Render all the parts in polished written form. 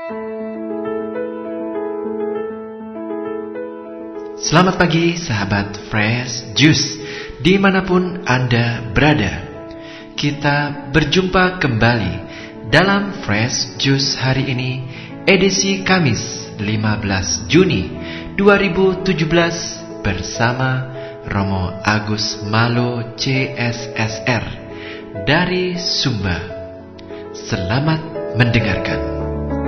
Selamat pagi sahabat Fresh Juice, dimanapun Anda berada. Kita berjumpa kembali dalam Fresh Juice hari ini, edisi Kamis 15 Juni 2017 bersama Romo Agus Malo CSSR dari Sumba. Selamat mendengarkan.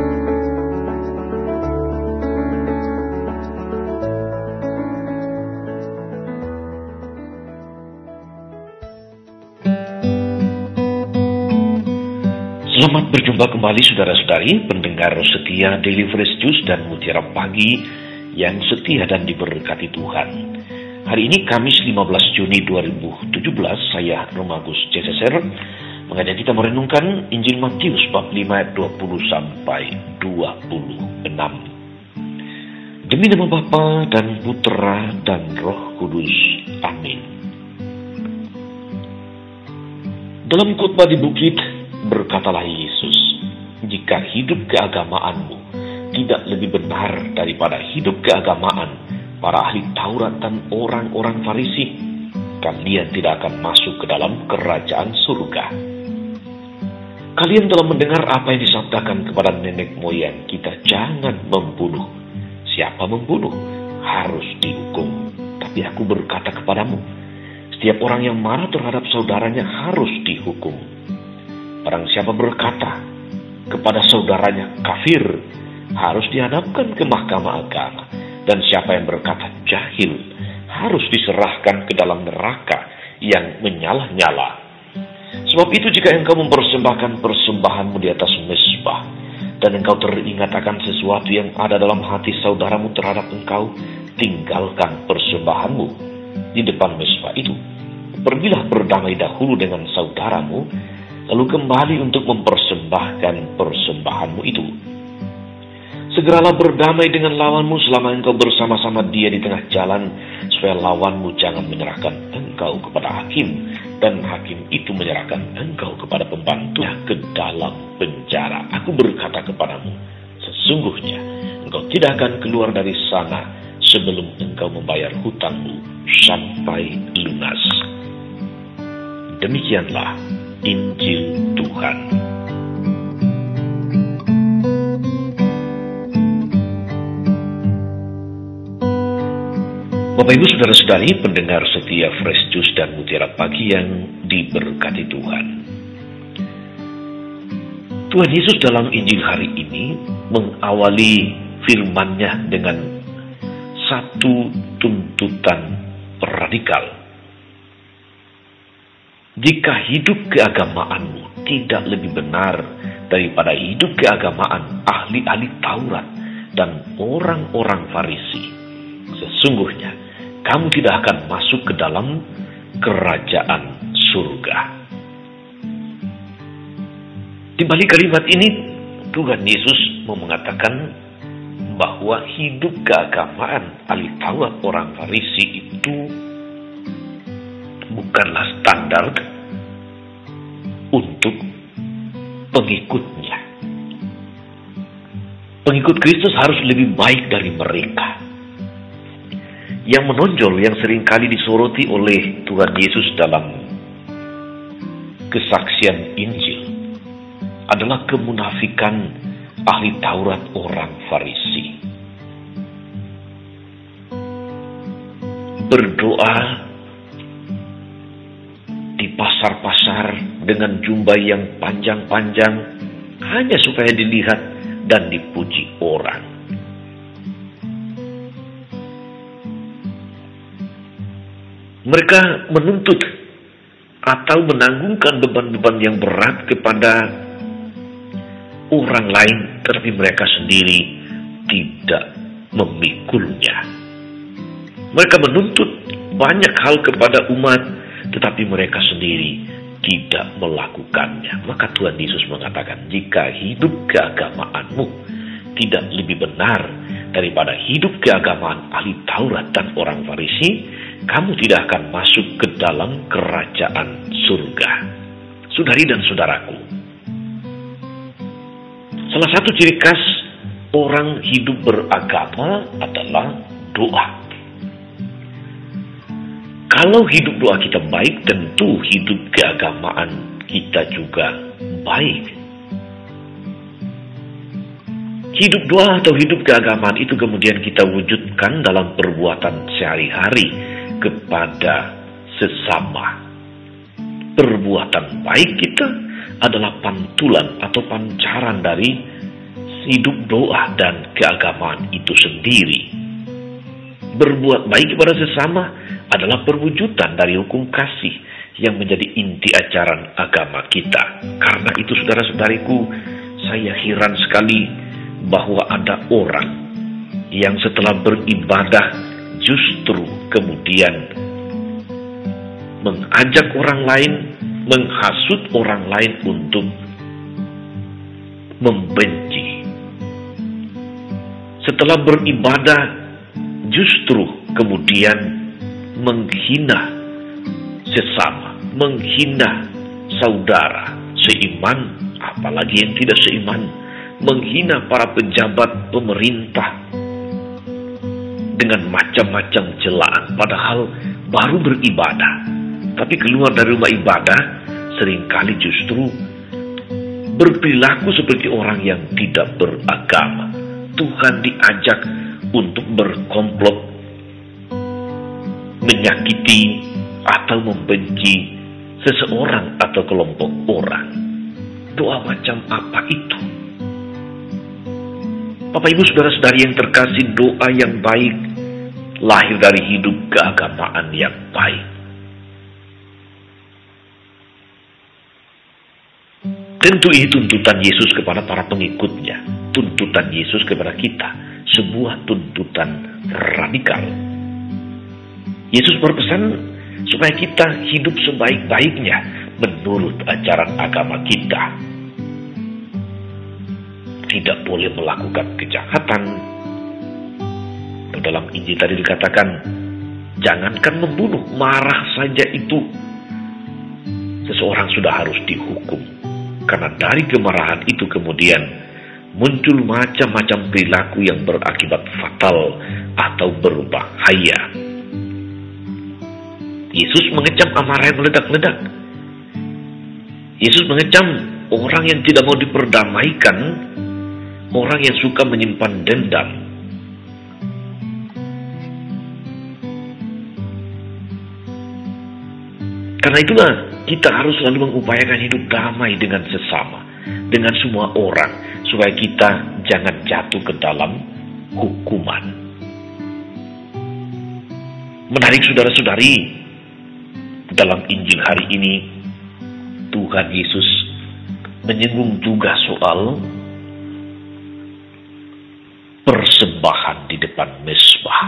Selamat berjumpa kembali saudara-saudari pendengar setia Daily Fresh Juice dan Mutiara Pagi yang setia dan diberkati Tuhan. Hari ini Kamis 15 Juni 2017, saya Romagus CSSR mengajak kita merenungkan Injil Matius bab 5 ayat 20 sampai 26. Demi nama Bapa dan Putera dan Roh Kudus. Amin. Dalam khotbah di bukit, berkatalah Yesus, jika hidup keagamaanmu tidak lebih benar daripada hidup keagamaan para ahli Taurat dan orang-orang Farisi, kalian tidak akan masuk ke dalam kerajaan surga. Kalian telah mendengar apa yang disabdakan kepada nenek moyang kita, jangan membunuh. Siapa membunuh harus dihukum. Tapi aku berkata kepadamu, setiap orang yang marah terhadap saudaranya harus dihukum. Barang siapa berkata kepada saudaranya kafir, harus dihadapkan ke mahkamah agama. Dan siapa yang berkata jahil, harus diserahkan ke dalam neraka yang menyala-nyala. Sebab itu jika engkau mempersembahkan persembahanmu di atas mezbah, dan engkau teringat akan sesuatu yang ada dalam hati saudaramu terhadap engkau, tinggalkan persembahanmu di depan mezbah itu. Pergilah berdamai dahulu dengan saudaramu, lalu kembali untuk mempersembahkan persembahanmu itu. Segeralah berdamai dengan lawanmu selama engkau bersama-sama dia di tengah jalan, supaya lawanmu jangan menyerahkan engkau kepada hakim, dan hakim itu menyerahkan engkau kepada pembantunya ke dalam penjara. Aku berkata kepadamu, sesungguhnya engkau tidak akan keluar dari sana sebelum engkau membayar hutangmu sampai lunas. Demikianlah Injil Tuhan. Bapak Ibu saudara-saudari pendengar setia Fresh Juice dan Mutiara Pagi yang diberkati Tuhan. Tuhan Yesus dalam Injil hari ini mengawali firman-Nya dengan satu tuntutan radikal. Jika hidup keagamaanmu tidak lebih benar daripada hidup keagamaan ahli-ahli Taurat dan orang-orang Farisi, sesungguhnya kamu tidak akan masuk ke dalam kerajaan surga. Di balik kalimat ini, Tuhan Yesus mau mengatakan bahwa hidup keagamaan ahli Taurat orang Farisi itu bukanlah standar untuk pengikutnya. Pengikut Kristus harus lebih baik dari mereka. Yang menonjol, yang seringkali disoroti oleh Tuhan Yesus dalam kesaksian Injil adalah kemunafikan ahli Taurat orang Farisi. Berdoa di pasar-pasar dengan jubah yang panjang-panjang hanya supaya dilihat dan dipuji orang. Mereka menuntut atau menanggungkan beban-beban yang berat kepada orang lain, tetapi mereka sendiri tidak memikulnya. Mereka menuntut banyak hal kepada umat, tetapi mereka sendiri tidak melakukannya. Maka Tuhan Yesus mengatakan, jika hidup keagamaanmu tidak lebih benar daripada hidup keagamaan ahli Taurat dan orang Farisi, kamu tidak akan masuk ke dalam kerajaan surga. Saudari dan saudaraku, salah satu ciri khas orang hidup beragama adalah doa. Kalau hidup doa kita baik, tentu hidup keagamaan kita juga baik. Hidup doa atau hidup keagamaan itu kemudian kita wujudkan dalam perbuatan sehari-hari kepada sesama. Perbuatan baik kita adalah pantulan atau pancaran dari hidup doa dan keagamaan itu sendiri. Berbuat baik kepada sesama adalah perwujudan dari hukum kasih yang menjadi inti ajaran agama kita. Karena itu saudara-saudariku, saya heran sekali bahwa ada orang yang setelah beribadah justru kemudian mengajak orang lain, menghasut orang lain untuk membenci. Setelah beribadah justru kemudian menghina sesama, menghina saudara seiman, apalagi yang tidak seiman, menghina para pejabat pemerintah dengan macam-macam celaan, padahal baru beribadah. Tapi keluar dari rumah ibadah seringkali justru berperilaku seperti orang yang tidak beragama. Tuhan diajak untuk berkomplot, menyakiti atau membenci seseorang atau kelompok orang. Doa macam apa itu? Bapak Ibu saudara-saudari yang terkasih, doa yang baik lahir dari hidup keagamaan yang baik. Tentu ini tuntutan Yesus kepada para pengikutnya, tuntutan Yesus kepada kita, sebuah tuntutan radikal. Yesus berpesan supaya kita hidup sebaik-baiknya menurut ajaran agama kita. Tidak boleh melakukan kejahatan. Dalam Injil tadi dikatakan, jangankan membunuh, marah saja itu seseorang sudah harus dihukum. Karena dari kemarahan itu kemudian muncul macam-macam perilaku yang berakibat fatal atau berbahaya. Yesus mengecam amarah yang meledak-ledak. Yesus mengecam orang yang tidak mau diperdamaikan, orang yang suka menyimpan dendam. Karena itulah kita harus selalu mengupayakan hidup damai dengan sesama, dengan semua orang, supaya kita jangan jatuh ke dalam hukuman. Menarik saudara-saudari, dalam Injil hari ini Tuhan Yesus menyinggung juga soal persembahan di depan mezbah.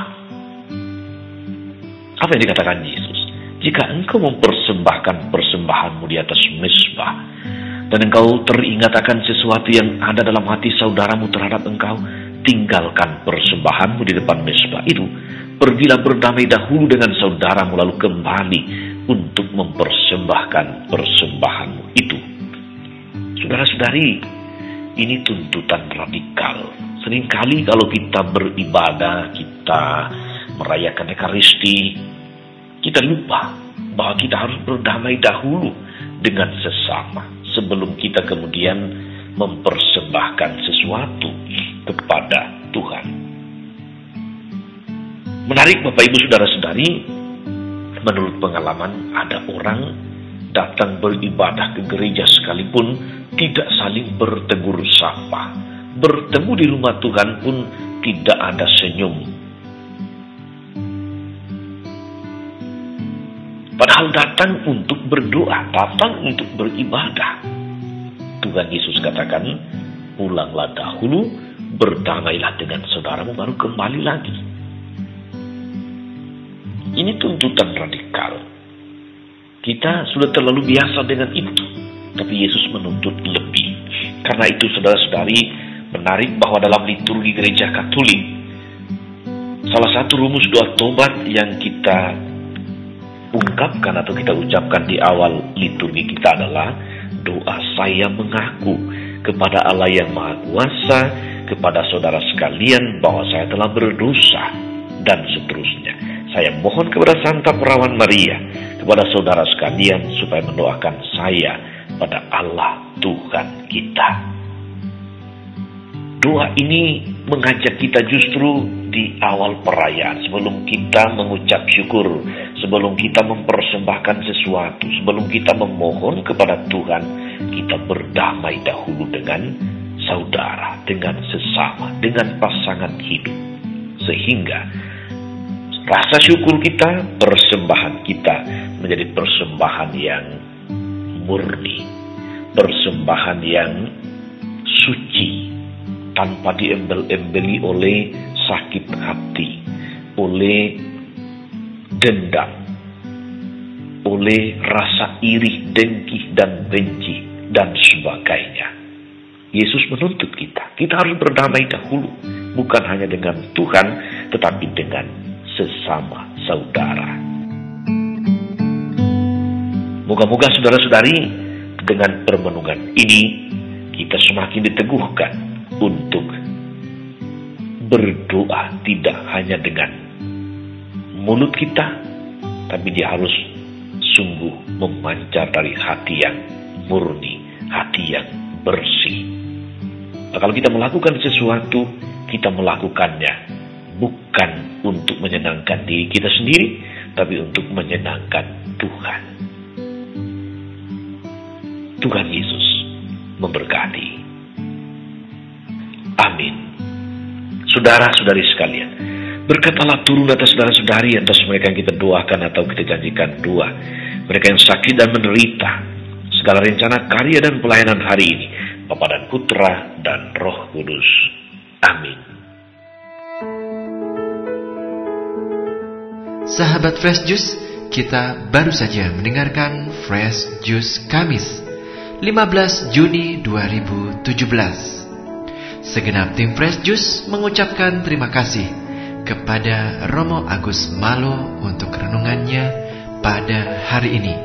Apa yang dikatakan Yesus? Jika engkau mempersembahkan persembahanmu di atas mezbah, dan engkau teringat akan sesuatu yang ada dalam hati saudaramu terhadap engkau, tinggalkan persembahanmu di depan mezbah itu. Pergilah berdamai dahulu dengan saudaramu, lalu kembali untuk mempersembahkan persembahanmu itu. Saudara-saudari, ini tuntutan radikal. Seringkali kalau kita beribadah, kita merayakan Ekaristi, kita lupa bahwa kita harus berdamai dahulu dengan sesama sebelum kita kemudian mempersembahkan sesuatu kepada Tuhan. Menarik Bapak Ibu Saudara-saudari, menurut pengalaman ada orang datang beribadah ke gereja sekalipun tidak saling bertegur sapa. Bertemu di rumah Tuhan pun tidak ada senyum. Padahal datang untuk berdoa, datang untuk beribadah. Tuhan Yesus katakan, pulanglah dahulu, berdamailah dengan saudaramu, baru kembali lagi. Ini tuntutan radikal. Kita sudah terlalu biasa dengan itu, tapi Yesus menuntut lebih. Karena itu saudara-saudari, menarik bahwa dalam liturgi gereja Katolik, salah satu rumus doa tobat yang kita ungkapkan atau kita ucapkan di awal liturgi kita adalah doa saya mengaku kepada Allah yang Maha Kuasa, kepada saudara sekalian bahwa saya telah berdosa, dan seterusnya. Saya mohon kepada Santa Perawan Maria, kepada saudara sekalian, supaya mendoakan saya pada Allah Tuhan kita. Doa ini mengajak kita justru di awal perayaan, sebelum kita mengucap syukur, sebelum kita mempersembahkan sesuatu, sebelum kita memohon kepada Tuhan, kita berdamai dahulu dengan saudara, dengan sesama, dengan pasangan hidup. Sehingga rasa syukur kita, persembahan kita menjadi persembahan yang murni, persembahan yang suci, tanpa diembel-embeli oleh sakit hati, oleh dendam, oleh rasa iri, dengki, dan benci, dan sebagainya. Yesus menuntut kita harus berdamai dahulu, bukan hanya dengan Tuhan, tetapi dengan sesama saudara. Moga-moga saudara-saudari, dengan permenungan ini kita semakin diteguhkan untuk berdoa tidak hanya dengan mulut kita, tapi dia harus sungguh memancar dari hati yang murni, hati yang bersih. Nah, kalau kita melakukan sesuatu, kita melakukannya bukan untuk menyenangkan diri kita sendiri, tapi untuk menyenangkan Tuhan. Tuhan Yesus memberkati. Amin. Saudara-saudari sekalian, berkat Allah turun atas saudara-saudari, atas mereka yang kita doakan atau kita janjikan doa, mereka yang sakit dan menderita, segala rencana karya dan pelayanan hari ini, Bapa dan Putra dan Roh Kudus. Amin. Sahabat Fresh Juice, kita baru saja mendengarkan Fresh Juice Kamis 15 Juni 2017. Segenap tim Fresh Juice mengucapkan terima kasih kepada Romo Agus Malo untuk renungannya pada hari ini.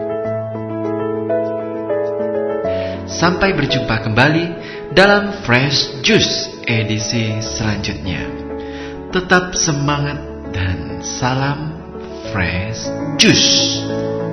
Sampai berjumpa kembali dalam Fresh Juice edisi selanjutnya. Tetap semangat dan salam Fresh Juice.